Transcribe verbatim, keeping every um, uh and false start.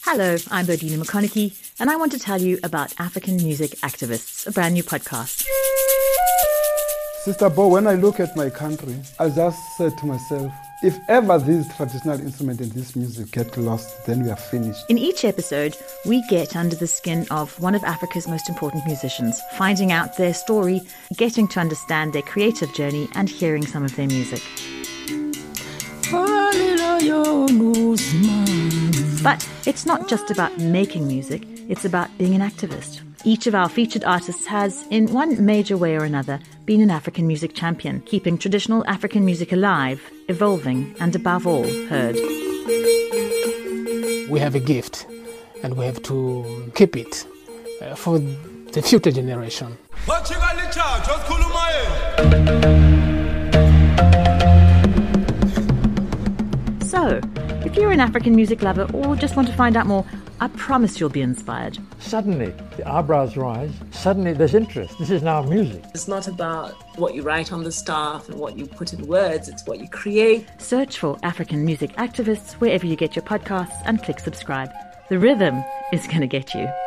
Hello, I'm Bodina McConaughey, and I want to tell you about African Music Activists, a brand new podcast. Sister Bo, when I look at my country, I just said to myself, if ever these traditional instruments and this music get lost, then we are finished. In each episode, we get under the skin of one of Africa's most important musicians, finding out their story, getting to understand their creative journey, and hearing some of their music. But it's not just about making music, it's about being an activist. Each of our featured artists has, in one major way or another, been an African music champion, keeping traditional African music alive, evolving, and above all, heard. We have a gift, and we have to keep it uh, for the future generation. So, if you're an African music lover or just want to find out more, I promise you'll be inspired. Suddenly, the eyebrows rise. Suddenly, there's interest. This is now music. It's not about what you write on the staff and what you put in words. It's what you create. Search for African Music Activists wherever you get your podcasts and click subscribe. The rhythm is going to get you.